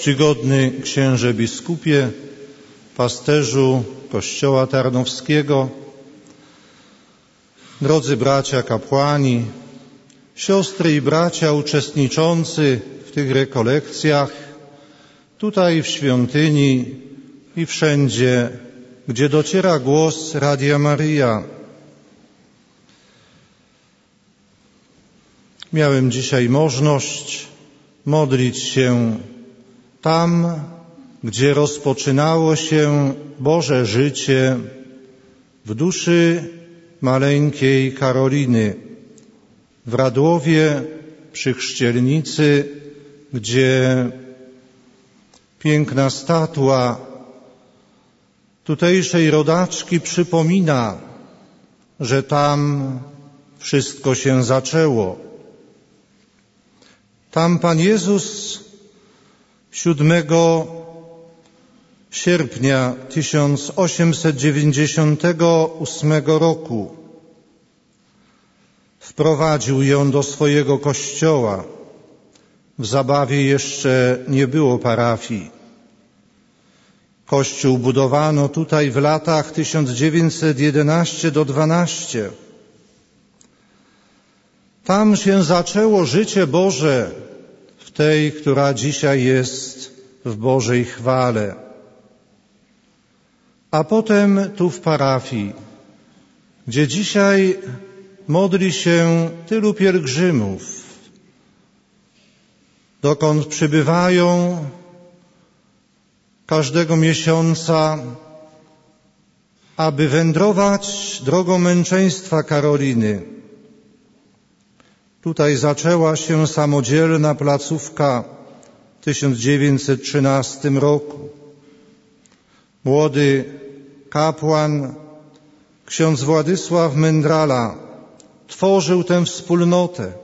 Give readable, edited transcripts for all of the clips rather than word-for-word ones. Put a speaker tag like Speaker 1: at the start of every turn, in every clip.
Speaker 1: Czcigodny księże biskupie, pasterzu Kościoła Tarnowskiego, drodzy bracia kapłani, siostry i bracia uczestniczący w tych rekolekcjach, tutaj w świątyni i wszędzie, gdzie dociera głos Radia Maryja. Miałem dzisiaj możliwość modlić się tam, gdzie rozpoczynało się Boże życie w duszy maleńkiej Karoliny, w Radłowie przy Chrzcielnicy, gdzie piękna statua tutejszej rodaczki przypomina, że tam wszystko się zaczęło. Tam Pan Jezus 7 sierpnia 1898 roku wprowadził ją do swojego kościoła. W Zabawie jeszcze nie było parafii. Kościół budowano tutaj w latach 1911–12. Tam się zaczęło życie Boże, w tej, która dzisiaj jest w Bożej chwale. A potem tu w parafii, gdzie dzisiaj modli się tylu pielgrzymów, dokąd przybywają każdego miesiąca, aby wędrować drogą męczeństwa Karoliny. Tutaj zaczęła się samodzielna placówka w 1913 roku. Młody kapłan, ksiądz Władysław Mędrala, tworzył tę wspólnotę.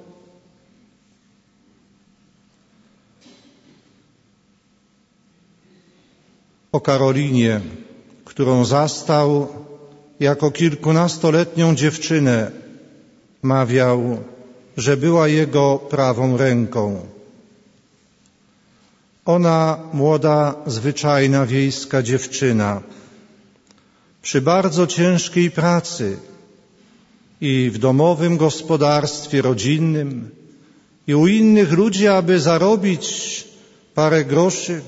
Speaker 1: O Karolinie, którą zastał jako kilkunastoletnią dziewczynę, mawiał, że była jego prawą ręką. Ona, młoda, zwyczajna wiejska dziewczyna, przy bardzo ciężkiej pracy i w domowym gospodarstwie rodzinnym i u innych ludzi, aby zarobić parę groszy,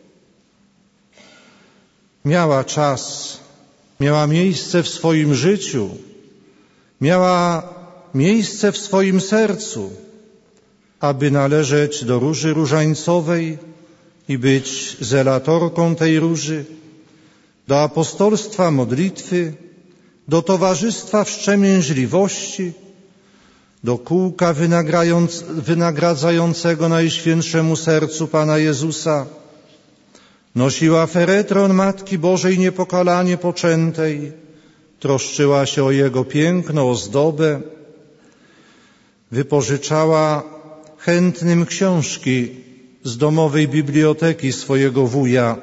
Speaker 1: miała czas, miała miejsce w swoim życiu, miała miejsce w swoim sercu, aby należeć do Róży Różańcowej i być zelatorką tej róży, do apostolstwa modlitwy, do towarzystwa wstrzemięźliwości, do kółka wynagradzającego Najświętszemu Sercu Pana Jezusa. Nosiła feretron Matki Bożej niepokalanie poczętej, troszczyła się o Jego piękno, ozdobę, wypożyczała chętnym książki z domowej biblioteki swojego wuja,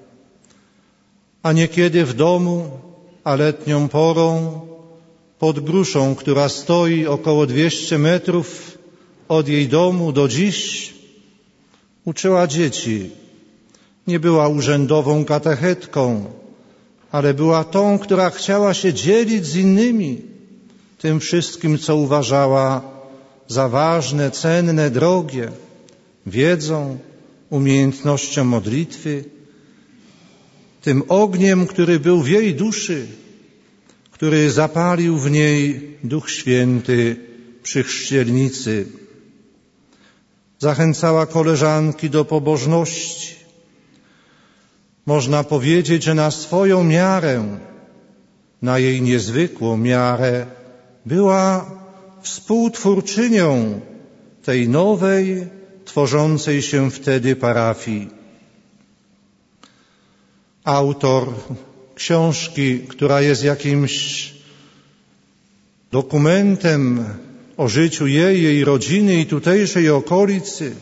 Speaker 1: a niekiedy w domu, a letnią porą, pod gruszą, która stoi około 200 metrów od jej domu do dziś, uczyła dzieci. Nie była urzędową katechetką, ale była tą, która chciała się dzielić z innymi tym wszystkim, co uważała za ważne, cenne, drogie, wiedzą, umiejętnością modlitwy, tym ogniem, który był w jej duszy, który zapalił w niej Duch Święty przy chrzcielnicy. Zachęcała koleżanki do pobożności. Można powiedzieć, że na swoją miarę, na jej niezwykłą miarę, była współtwórczynią tej nowej, tworzącej się wtedy parafii. Autor książki, która jest jakimś dokumentem o życiu jej rodziny i tutejszej okolicy,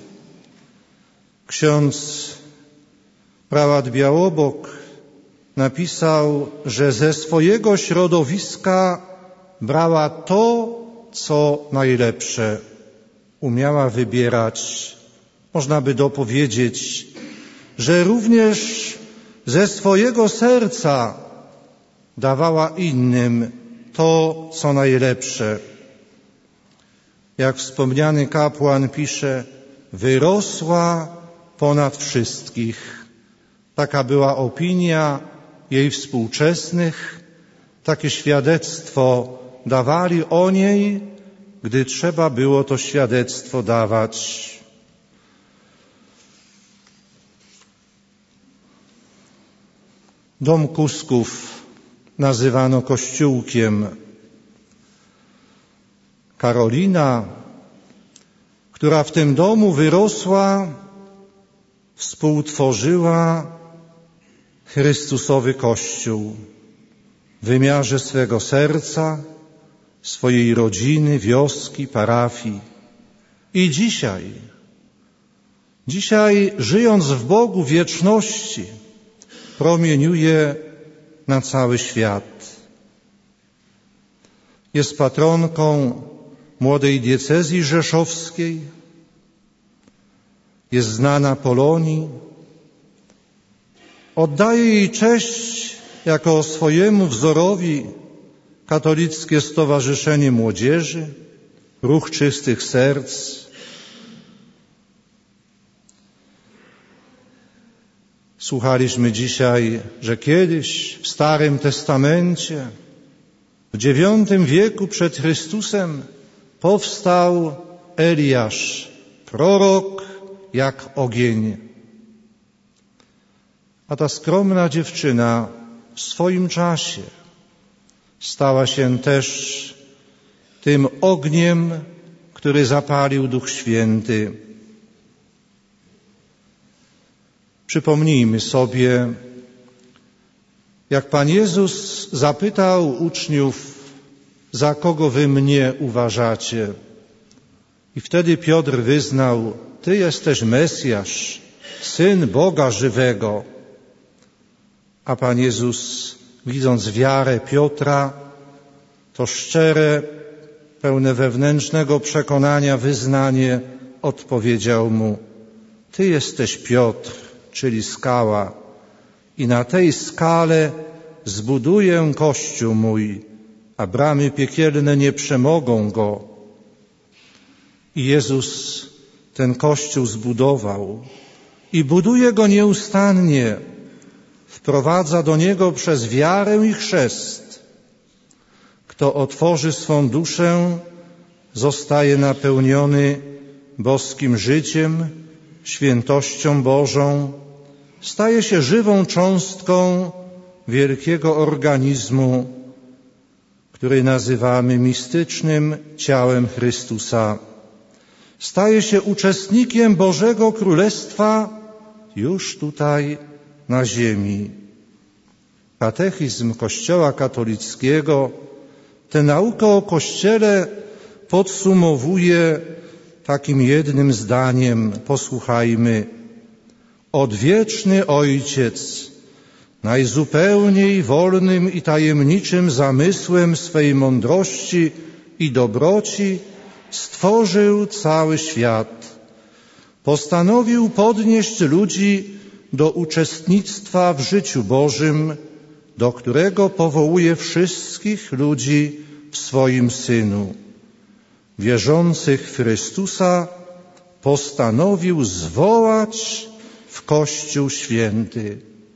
Speaker 1: ksiądz prałat Białobok, napisał, że ze swojego środowiska brała to, co najlepsze. Umiała wybierać, można by dopowiedzieć, że również ze swojego serca dawała innym to, co najlepsze. Jak wspomniany kapłan pisze, wyrosła ponad wszystkich. Taka była opinia jej współczesnych, takie świadectwo dawali o niej, gdy trzeba było to świadectwo dawać. Dom Kusków nazywano kościółkiem. Karolina, która w tym domu wyrosła, współtworzyła Chrystusowy Kościół w wymiarze swego serca, swojej rodziny, wioski, parafii. I dzisiaj żyjąc w Bogu wieczności, promieniuje na cały świat. Jest patronką młodej diecezji rzeszowskiej, jest znana Polonii. Oddaje jej cześć jako swojemu wzorowi Katolickie Stowarzyszenie Młodzieży, Ruch Czystych Serc. Słuchaliśmy dzisiaj, że kiedyś w Starym Testamencie, w IX wieku przed Chrystusem, powstał Eliasz, prorok jak ogień. A ta skromna dziewczyna w swoim czasie stała się też tym ogniem, który zapalił Duch Święty. Przypomnijmy sobie, jak Pan Jezus zapytał uczniów, za kogo wy mnie uważacie? I wtedy Piotr wyznał, Ty jesteś Mesjasz, Syn Boga żywego. A Pan Jezus, widząc wiarę Piotra, to szczere, pełne wewnętrznego przekonania wyznanie, odpowiedział mu, Ty jesteś Piotr, czyli skała, i na tej skale zbuduję Kościół mój, a bramy piekielne nie przemogą go. I Jezus ten Kościół zbudował i buduje go nieustannie, wprowadza do niego przez wiarę i chrzest. Kto otworzy swą duszę, zostaje napełniony boskim życiem, świętością Bożą, staje się żywą cząstką wielkiego organizmu, który nazywamy mistycznym ciałem Chrystusa. Staje się uczestnikiem Bożego Królestwa już tutaj na ziemi. Katechizm Kościoła katolickiego tę naukę o Kościele podsumowuje takim jednym zdaniem. Posłuchajmy. Odwieczny Ojciec najzupełniej wolnym i tajemniczym zamysłem swej mądrości i dobroci stworzył cały świat. Postanowił podnieść ludzi do uczestnictwa w życiu Bożym, do którego powołuje wszystkich ludzi w swoim Synu. Wierzących w Chrystusa postanowił zwołać w Kościół Święty.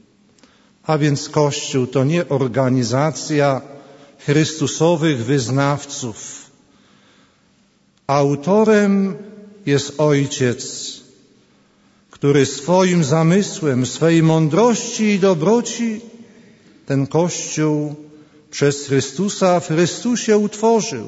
Speaker 1: A więc Kościół to nie organizacja chrystusowych wyznawców. Autorem jest Ojciec, który swoim zamysłem, swej mądrości i dobroci ten Kościół przez Chrystusa w Chrystusie utworzył.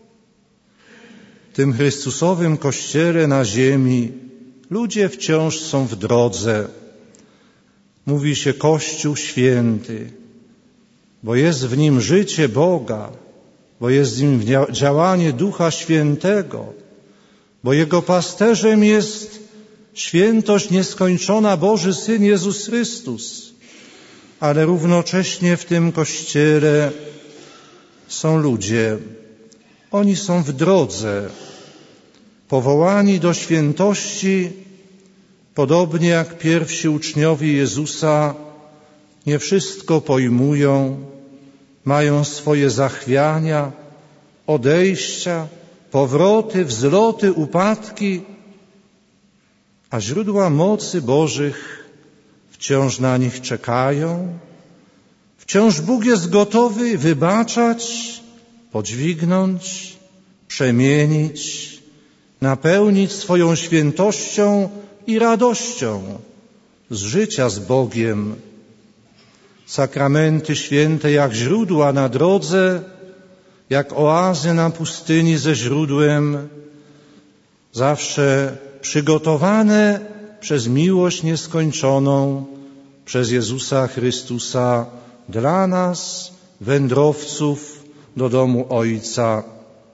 Speaker 1: W tym Chrystusowym Kościele na ziemi ludzie wciąż są w drodze. Mówi się Kościół Święty, bo jest w nim życie Boga, bo jest w nim działanie Ducha Świętego, bo Jego pasterzem jest świętość nieskończona Boży Syn Jezus Chrystus. Ale równocześnie w tym Kościele są ludzie. Oni są w drodze, powołani do świętości Podobnie jak pierwsi uczniowie Jezusa, nie wszystko pojmują, mają swoje zachwiania, odejścia, powroty, wzloty, upadki, a źródła mocy Bożych wciąż na nich czekają. Wciąż Bóg jest gotowy wybaczać, podźwignąć, przemienić, napełnić swoją świętością i radością z życia z Bogiem. Sakramenty święte jak źródła na drodze, jak oazy na pustyni ze źródłem, zawsze przygotowane przez miłość nieskończoną, przez Jezusa Chrystusa dla nas, wędrowców do domu Ojca.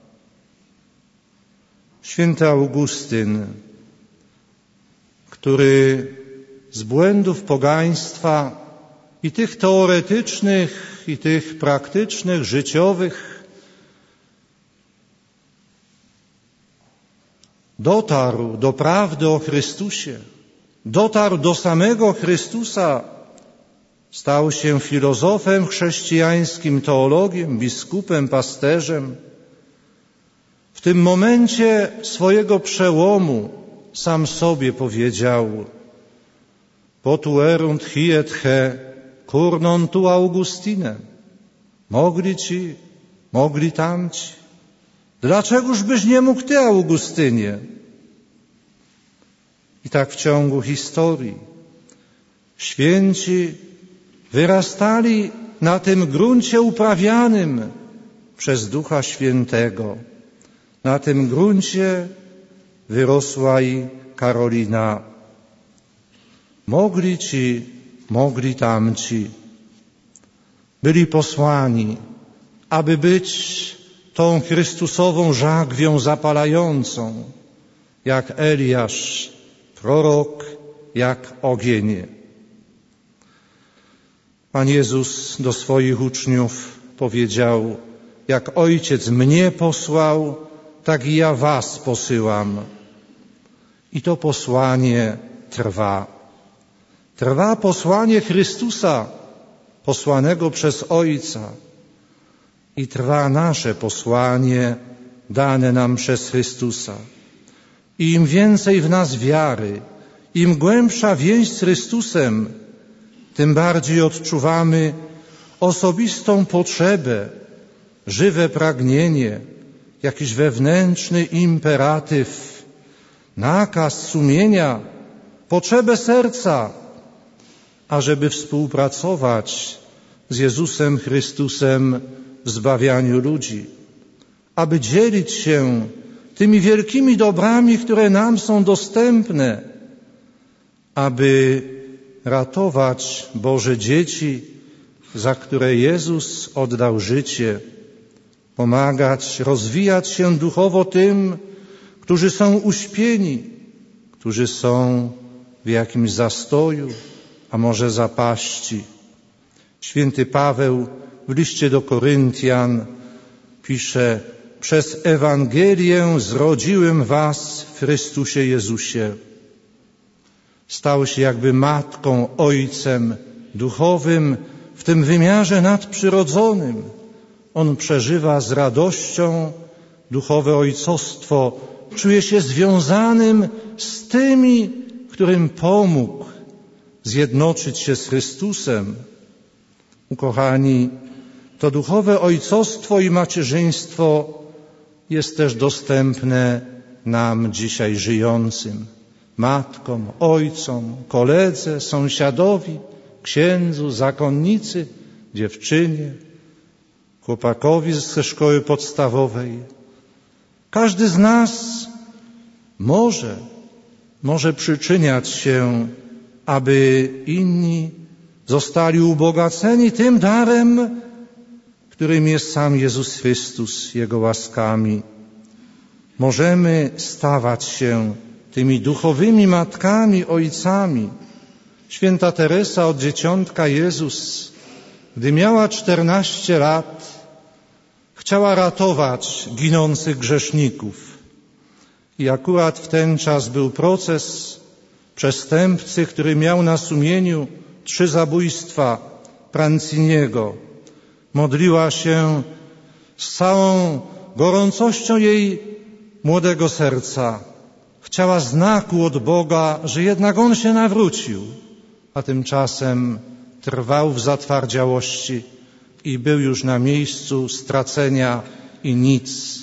Speaker 1: Święty Augustyn, który z błędów pogaństwa i tych teoretycznych, i tych praktycznych, życiowych dotarł do prawdy o Chrystusie, dotarł do samego Chrystusa, stał się filozofem chrześcijańskim, teologiem, biskupem, pasterzem. W tym momencie swojego przełomu sam sobie powiedział: potuerunt hiet he, cur non tu Augustine. Mogli ci, mogli tamci. Dlaczegoż byś nie mógł ty, Augustynie? I tak w ciągu historii święci wyrastali na tym gruncie uprawianym przez Ducha Świętego. Na tym gruncie wyrosła i Karolina. Mogli ci, mogli tamci. Byli posłani, aby być tą Chrystusową żagwią zapalającą, jak Eliasz, prorok, jak ogień. Pan Jezus do swoich uczniów powiedział: jak Ojciec mnie posłał, tak i ja was posyłam. I to posłanie trwa. Trwa posłanie Chrystusa, posłanego przez Ojca. I trwa nasze posłanie dane nam przez Chrystusa. I im więcej w nas wiary, im głębsza więź z Chrystusem, tym bardziej odczuwamy osobistą potrzebę, żywe pragnienie, jakiś wewnętrzny imperatyw, nakaz sumienia, potrzebę serca, ażeby współpracować z Jezusem Chrystusem w zbawianiu ludzi, aby dzielić się tymi wielkimi dobrami, które nam są dostępne, aby ratować Boże dzieci, za które Jezus oddał życie, pomagać, rozwijać się duchowo tym, którzy są uśpieni, którzy są w jakimś zastoju, a może zapaści. Święty Paweł w liście do Koryntian pisze: przez Ewangelię zrodziłem was w Chrystusie Jezusie. Stał się jakby matką, ojcem duchowym w tym wymiarze nadprzyrodzonym. On przeżywa z radością duchowe ojcostwo, czuje się związanym z tymi, którym pomógł zjednoczyć się z Chrystusem. Ukochani, to duchowe ojcostwo i macierzyństwo jest też dostępne nam dzisiaj żyjącym. Matkom, ojcom, koledze, sąsiadowi, księdzu, zakonnicy, dziewczynie, chłopakowi ze szkoły podstawowej. Każdy z nas może przyczyniać się, aby inni zostali ubogaceni tym darem, którym jest sam Jezus Chrystus, Jego łaskami. Możemy stawać się tymi duchowymi matkami, ojcami. Święta Teresa od dzieciątka Jezus, gdy miała 14 lat, chciała ratować ginących grzeszników. I akurat w ten czas był proces przestępcy, który miał na sumieniu 3 zabójstwa Pranciniego. Modliła się z całą gorącością jej młodego serca. Chciała znaku od Boga, że jednak on się nawrócił, a tymczasem trwał w zatwardziałości i był już na miejscu stracenia i nic.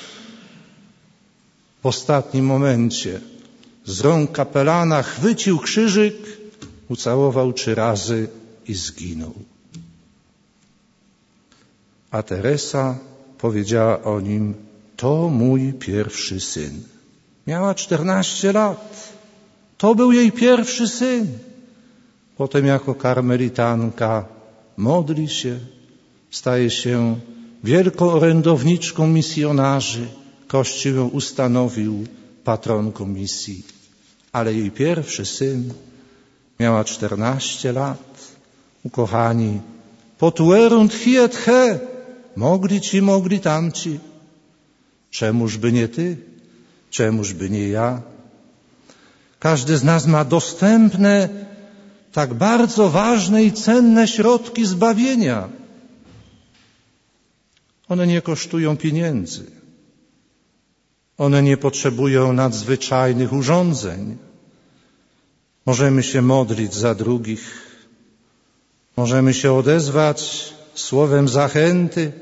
Speaker 1: W ostatnim momencie z rąk kapelana chwycił krzyżyk, ucałował 3 razy i zginął. A Teresa powiedziała o nim: to mój pierwszy syn. Miała 14 lat. To był jej pierwszy syn. Potem jako karmelitanka modli się, staje się wielką orędowniczką misjonarzy. Kościół ją ustanowił patronką misji. Ale jej pierwszy syn miała 14 lat. Ukochani, potuerunt hiet he, mogli ci, mogli tamci. Czemuż by nie ty? Czemuż by nie ja? Każdy z nas ma dostępne, tak bardzo ważne i cenne środki zbawienia. One nie kosztują pieniędzy. One nie potrzebują nadzwyczajnych urządzeń. Możemy się modlić za drugich. Możemy się odezwać słowem zachęty.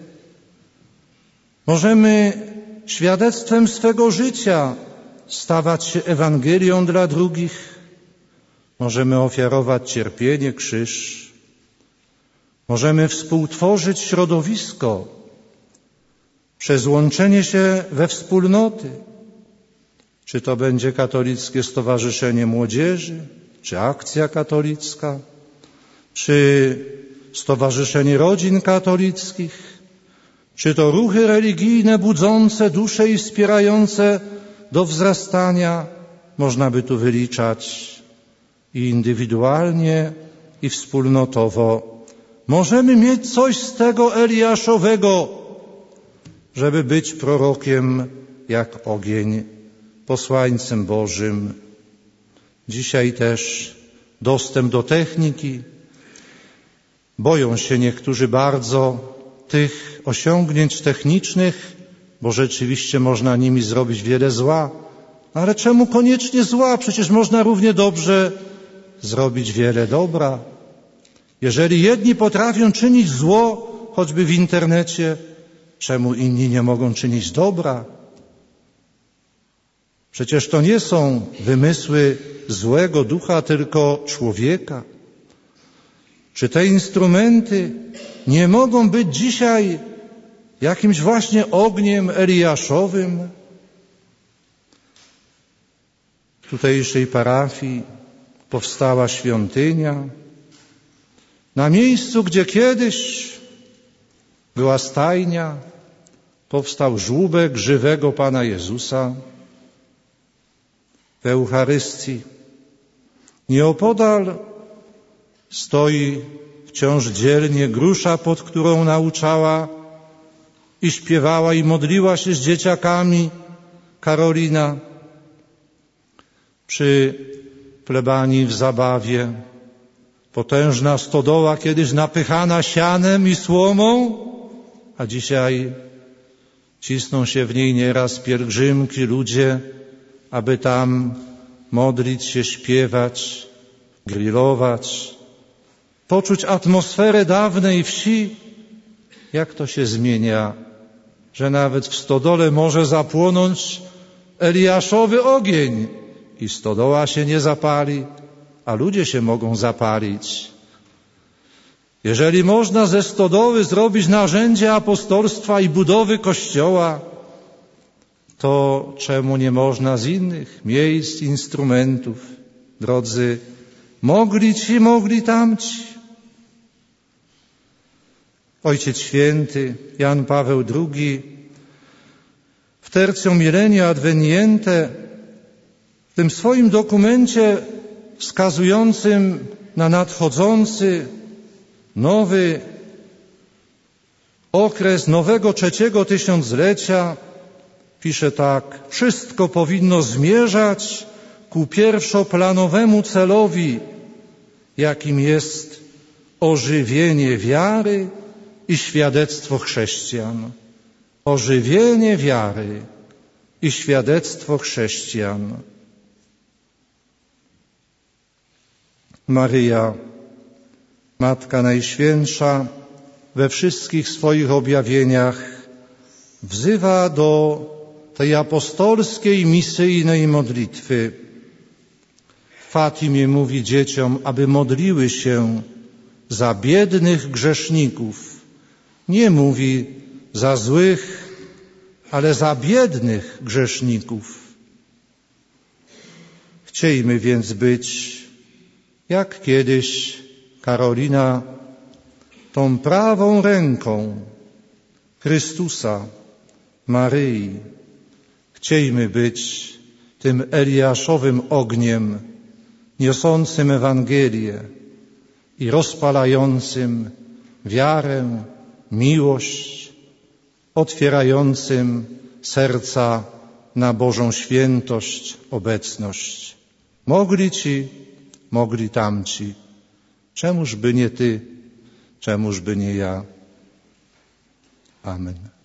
Speaker 1: Możemy świadectwem swego życia stawać się Ewangelią dla drugich. Możemy ofiarować cierpienie, krzyż. Możemy współtworzyć środowisko przez łączenie się we wspólnoty. Czy to będzie Katolickie Stowarzyszenie Młodzieży, czy Akcja Katolicka, czy Stowarzyszenie Rodzin Katolickich, czy to ruchy religijne budzące duszę i wspierające do wzrastania. Można by tu wyliczać i indywidualnie, i wspólnotowo. Możemy mieć coś z tego Eliaszowego, żeby być prorokiem jak ogień, posłańcem Bożym. Dzisiaj też dostęp do techniki. Boją się niektórzy bardzo tych osiągnięć technicznych, bo rzeczywiście można nimi zrobić wiele zła. Ale czemu koniecznie zła? Przecież można równie dobrze zrobić wiele dobra. Jeżeli jedni potrafią czynić zło, choćby w internecie, czemu inni nie mogą czynić dobra? Przecież to nie są wymysły złego ducha, tylko człowieka. Czy te instrumenty nie mogą być dzisiaj jakimś właśnie ogniem Eliaszowym? W tutejszej parafii powstała świątynia na miejscu, gdzie kiedyś była stajnia, powstał żłóbek żywego Pana Jezusa. W Eucharystii nieopodal stoi wciąż dzielnie grusza, pod którą nauczała i śpiewała i modliła się z dzieciakami Karolina. Przy plebanii w Zabawie potężna stodoła, kiedyś napychana sianem i słomą, a dzisiaj cisną się w niej nieraz pielgrzymki, ludzie, aby tam modlić się, śpiewać, grillować, poczuć atmosferę dawnej wsi. Jak to się zmienia, że nawet w stodole może zapłonąć Eliaszowy ogień i stodoła się nie zapali, a ludzie się mogą zapalić. Jeżeli można ze stodoły zrobić narzędzie apostolstwa i budowy Kościoła, to czemu nie można z innych miejsc, instrumentów? Drodzy, mogli ci, mogli tamci. Ojciec Święty Jan Paweł II w Tertium Millenia Adveniente, w tym swoim dokumencie wskazującym na nadchodzący nowy okres nowego 3. tysiąclecia, pisze tak: wszystko powinno zmierzać ku pierwszoplanowemu celowi, jakim jest ożywienie wiary i świadectwo chrześcijan. Ożywienie wiary i świadectwo chrześcijan. Maryja, Matka Najświętsza, we wszystkich swoich objawieniach wzywa do tej apostolskiej, misyjnej modlitwy. W Fatimie mówi dzieciom, aby modliły się za biednych grzeszników. Nie mówi za złych, ale za biednych grzeszników. Chciejmy więc być, jak kiedyś Karolina, tą prawą ręką Chrystusa, Maryi. Chciejmy być tym Eliaszowym ogniem, niosącym Ewangelię i rozpalającym wiarę, miłość, otwierającym serca na Bożą świętość, obecność. Mogli ci, mogli tamci. Czemuż by nie ty, czemuż by nie ja. Amen.